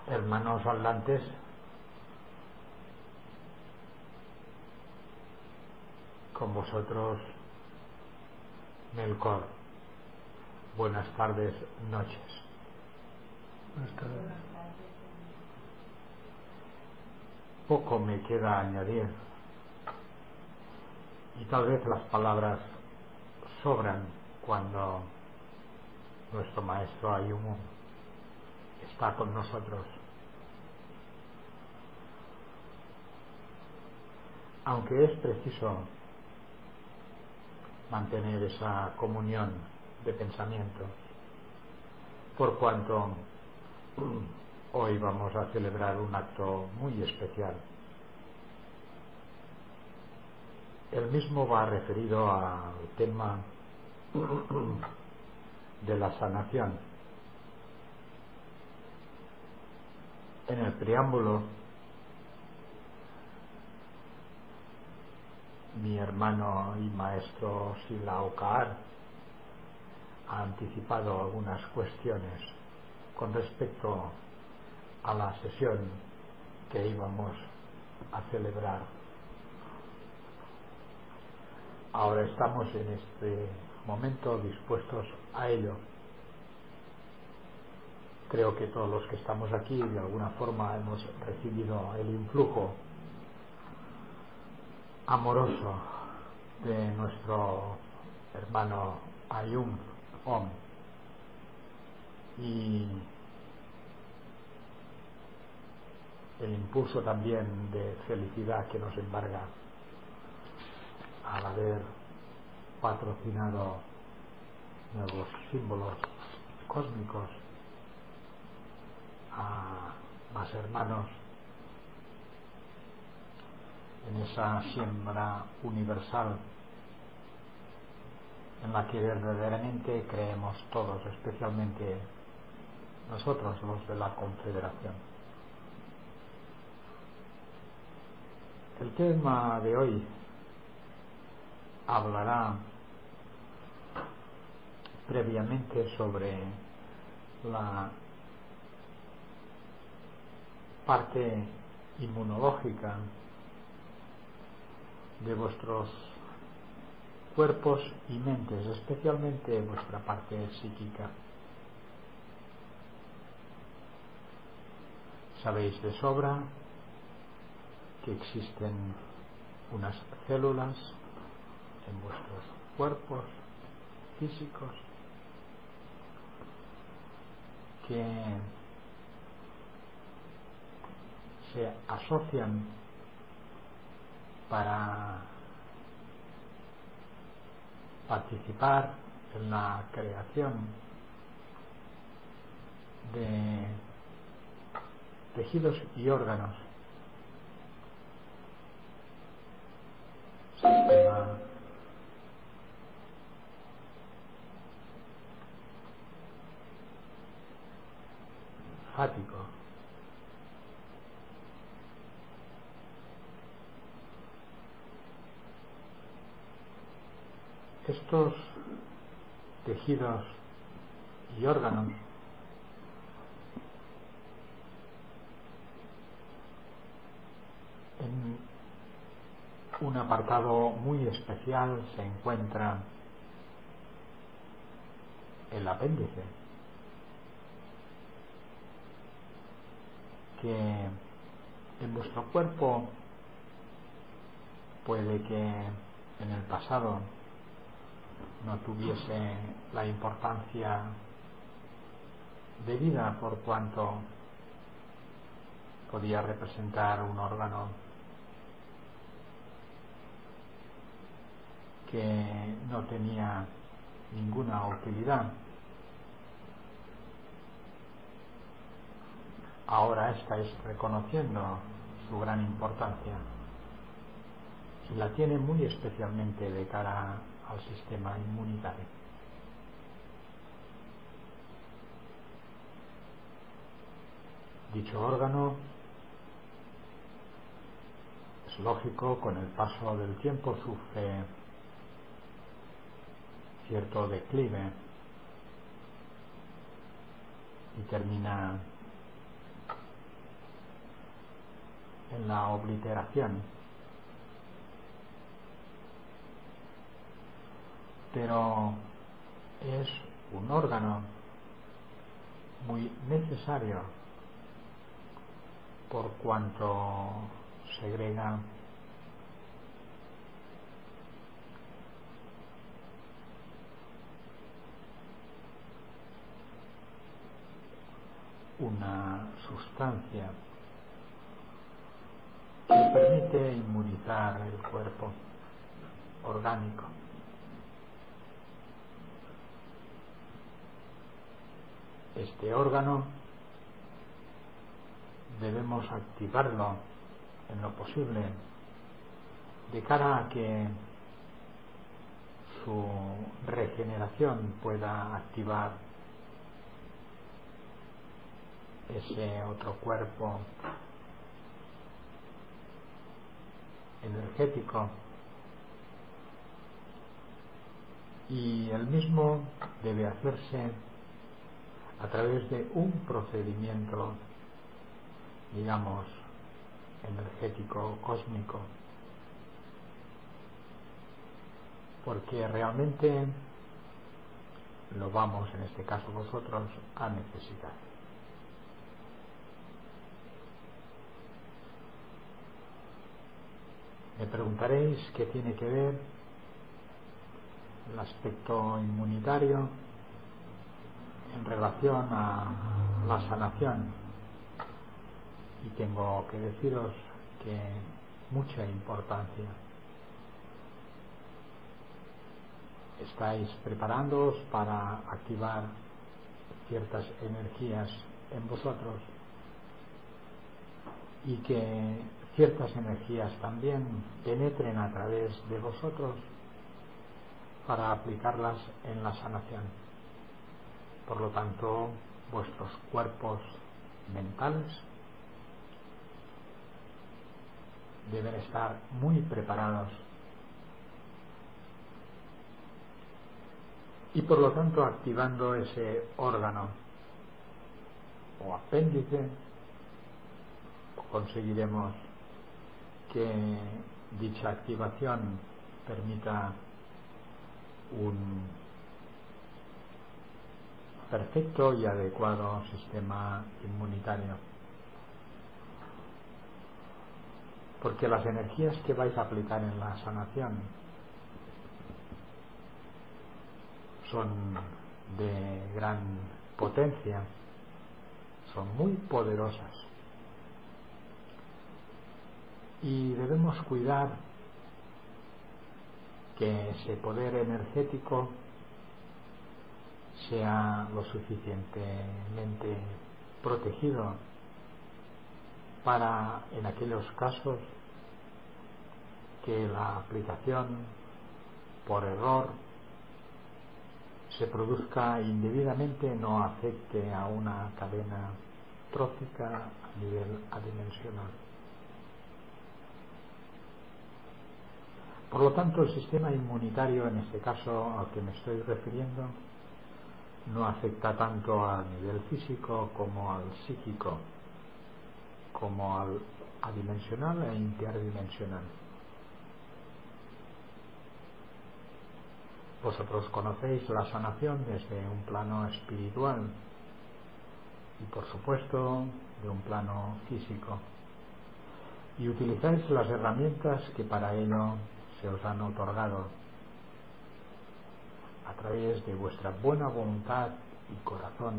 Hermanos hablantes, con vosotros Melchor. Buenas tardes, noches. Buenas tardes. Poco me queda añadir, y tal vez las palabras sobran cuando nuestro maestro Ayumu está con nosotros. Aunque es preciso mantener esa comunión de pensamientos, por cuanto hoy vamos a celebrar un acto muy especial. El mismo va referido al tema de la sanación. En el preámbulo, mi hermano y maestro Silao Kaar ha anticipado algunas cuestiones con respecto a la sesión que íbamos a celebrar. Ahora estamos en este momento dispuestos a ello. Creo que todos los que estamos aquí de alguna forma hemos recibido el influjo amoroso de nuestro hermano Ayum Om, y el impulso también de felicidad que nos embarga al haber patrocinado nuevos símbolos cósmicos a más hermanos en esa siembra universal en la que verdaderamente creemos todos, especialmente nosotros los de la Confederación. El tema de hoy hablará previamente sobre la parte inmunológica de vuestros cuerpos y mentes, especialmente vuestra parte psíquica. Sabéis de sobra que existen unas células en vuestros cuerpos físicos que se asocian para participar en la creación de tejidos y órganos. Sistema linfático. Estos tejidos y órganos en un apartado muy especial se encuentra el apéndice, que en vuestro cuerpo puede que en el pasado no tuviese la importancia debida, por cuanto podía representar un órgano que no tenía ninguna utilidad. Ahora estáis reconociendo su gran importancia y la tiene muy especialmente de cara al sistema inmunitario. Dicho órgano, es lógico, con el paso del tiempo sufre cierto declive y termina en la obliteración, pero es un órgano muy necesario por cuanto segrega una sustancia que permite inmunizar el cuerpo orgánico. Este órgano debemos activarlo en lo posible de cara a que su regeneración pueda activar ese otro cuerpo energético, y el mismo debe hacerse a través de un procedimiento, digamos, energético cósmico, porque realmente lo vamos, en este caso vosotros, a necesitar. Me preguntaréis qué tiene que ver el aspecto inmunitario en relación a la sanación, y tengo que deciros que mucha importancia. Estáis preparándoos para activar ciertas energías en vosotros, y que ciertas energías también penetren a través de vosotros para aplicarlas en la sanación. Por lo tanto, vuestros cuerpos mentales deben estar muy preparados, y por lo tanto activando ese órgano o apéndice conseguiremos que dicha activación permita un perfecto y adecuado sistema inmunitario, porque las energías que vais a aplicar en la sanación son de gran potencia, son muy poderosas, y debemos cuidar que ese poder energético sea lo suficientemente protegido para, en aquellos casos que la aplicación por error se produzca indebidamente, no afecte a una cadena trófica a nivel adimensional. Por lo tanto, el sistema inmunitario, en este caso al que me estoy refiriendo, no afecta tanto al nivel físico como al psíquico, como al adimensional e interdimensional. Vosotros conocéis la sanación desde un plano espiritual y, por supuesto, de un plano físico, y utilizáis las herramientas que para ello se os han otorgado a través de vuestra buena voluntad y corazón,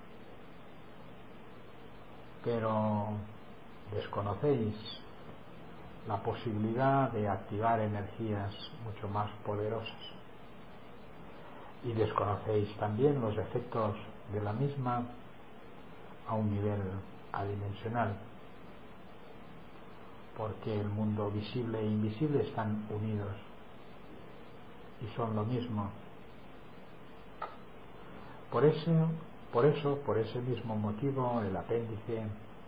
pero desconocéis la posibilidad de activar energías mucho más poderosas, y desconocéis también los efectos de la misma a un nivel adimensional, porque el mundo visible e invisible están unidos y son lo mismo. Por ese mismo motivo, el apéndice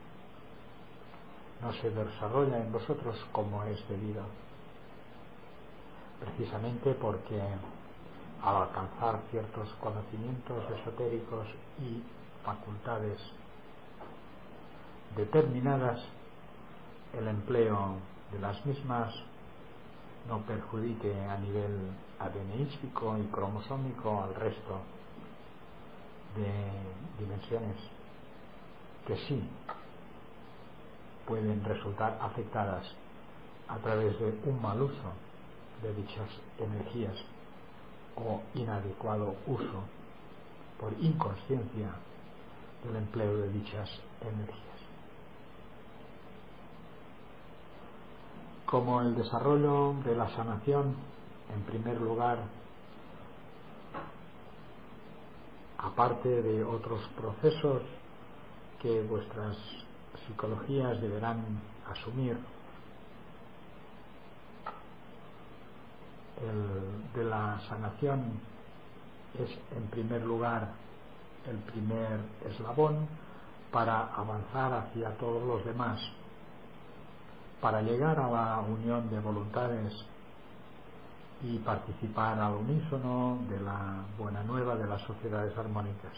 no se desarrolla en vosotros como es debido, precisamente porque al alcanzar ciertos conocimientos esotéricos y facultades determinadas, el empleo de las mismas no perjudique a nivel ADNístico y cromosómico al resto de dimensiones que sí pueden resultar afectadas a través de un mal uso de dichas energías o inadecuado uso por inconsciencia del empleo de dichas energías. Como el desarrollo de la sanación, en primer lugar, aparte de otros procesos que vuestras psicologías deberán asumir, el de la sanación es en primer lugar el primer eslabón para avanzar hacia todos los demás, para llegar a la unión de voluntades y participar al unísono de la buena nueva de las sociedades armónicas,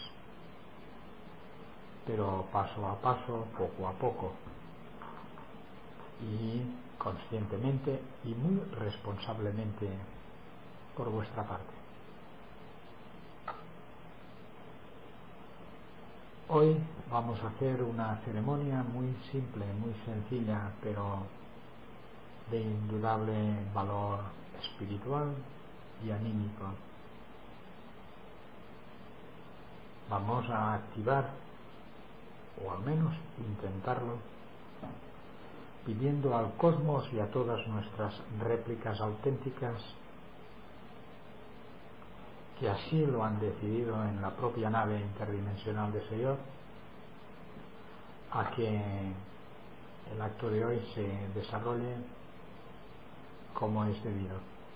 pero paso a paso, poco a poco, y conscientemente y muy responsablemente por vuestra parte. Hoy vamos a hacer una ceremonia muy simple, muy sencilla, pero de indudable valor espiritual y anímico. Vamos a activar, o al menos intentarlo, pidiendo al cosmos y a todas nuestras réplicas auténticas, que así lo han decidido en la propia nave interdimensional de Señor, a que el acto de hoy se desarrolle como es debido.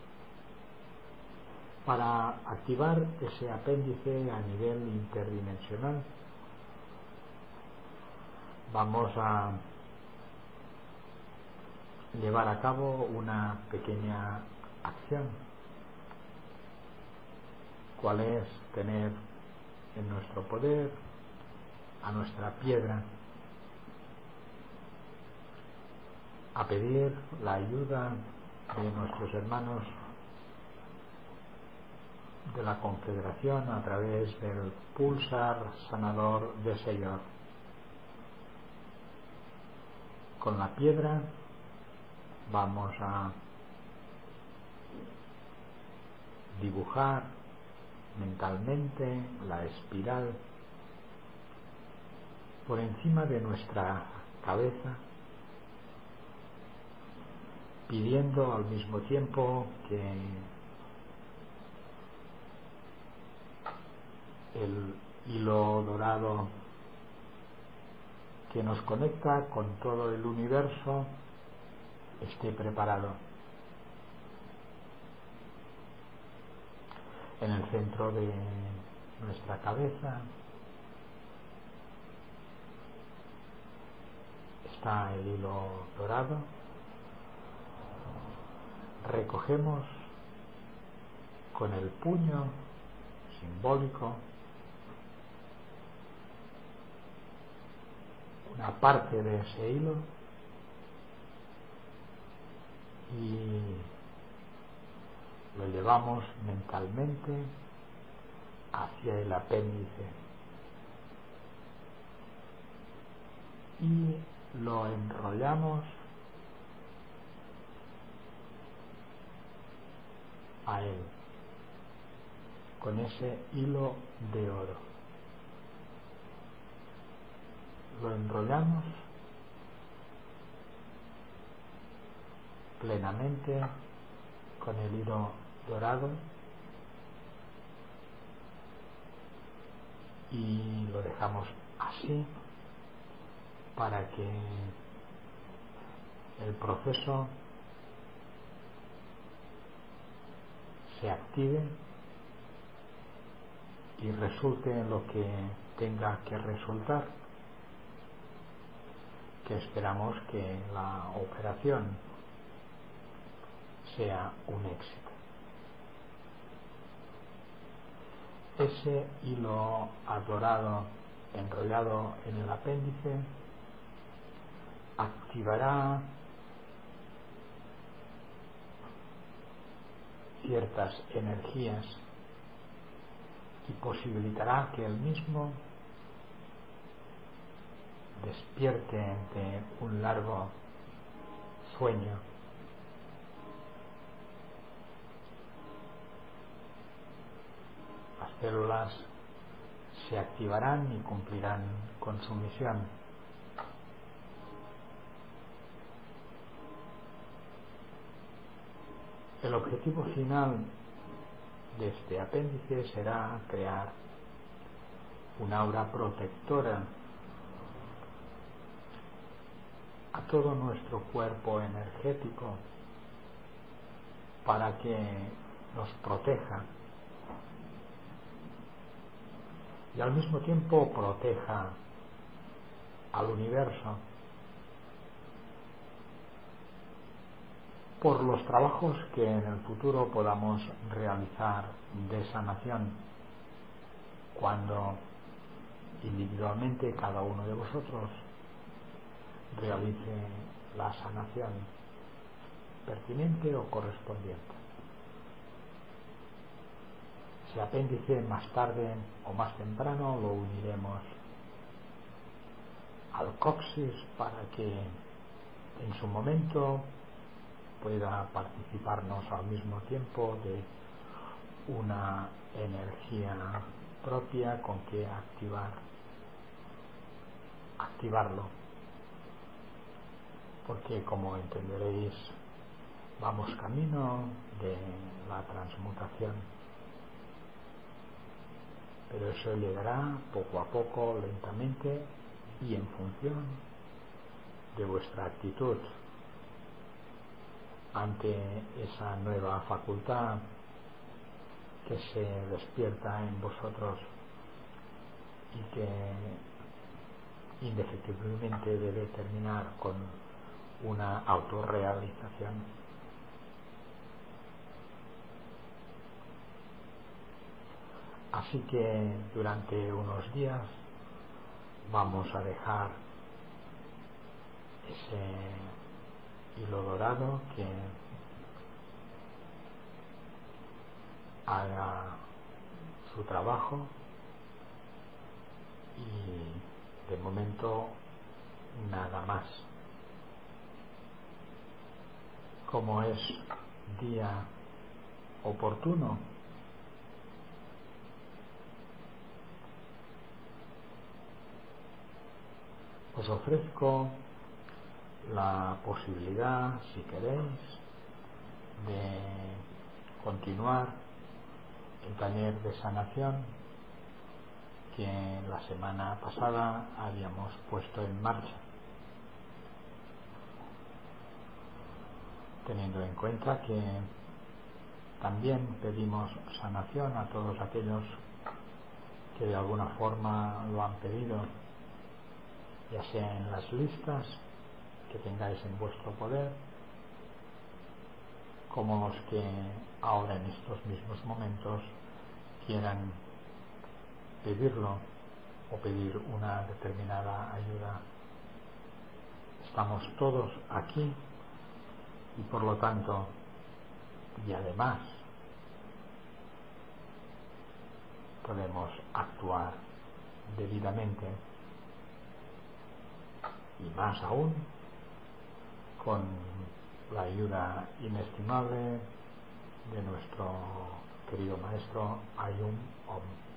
Para activar ese apéndice a nivel interdimensional, vamos a llevar a cabo una pequeña acción. ¿Cuál es? Tener en nuestro poder a nuestra piedra, a pedir la ayuda de nuestros hermanos de la Confederación a través del pulsar sanador de Señor. Con la piedra vamos a dibujar mentalmente la espiral por encima de nuestra cabeza, pidiendo al mismo tiempo que el hilo dorado que nos conecta con todo el universo esté preparado. En el centro de nuestra cabeza está el hilo dorado. Recogemos con el puño simbólico una parte de ese hilo y lo llevamos mentalmente hacia el apéndice y lo enrollamos a él con ese hilo de oro. Lo enrollamos plenamente con el hilo dorado y lo dejamos así para que el proceso se active y resulte en lo que tenga que resultar, que esperamos que la operación sea un éxito. Ese hilo adorado enrollado en el apéndice activará ciertas energías y posibilitará que el mismo despierte de un largo sueño. Las células se activarán y cumplirán con su misión. El objetivo final de este apéndice será crear una aura protectora a todo nuestro cuerpo energético para que nos proteja y al mismo tiempo proteja al universo por los trabajos que en el futuro podamos realizar de sanación cuando individualmente cada uno de vosotros realice la sanación pertinente o correspondiente. Ese apéndice más tarde o más temprano lo uniremos al coxis para que en su momento pueda participarnos al mismo tiempo de una energía propia con que activarlo, porque como entenderéis vamos camino de la transmutación, pero eso llegará poco a poco, lentamente y en función de vuestra actitud ante esa nueva facultad que se despierta en vosotros y que indefectiblemente debe terminar con una autorrealización. Así que durante unos días vamos a dejar ese hilo dorado que haga su trabajo y de momento nada más. Como es día oportuno, os ofrezco la posibilidad, si queréis, de continuar el taller de sanación que la semana pasada habíamos puesto en marcha, teniendo en cuenta que también pedimos sanación a todos aquellos que de alguna forma lo han pedido, ya sea en las listas que tengáis en vuestro poder, como los que ahora en estos mismos momentos quieran pedirlo o pedir una determinada ayuda. Estamos todos aquí y por lo tanto, y además, podemos actuar debidamente y más aún con la ayuda inestimable de nuestro querido maestro Ayum Om.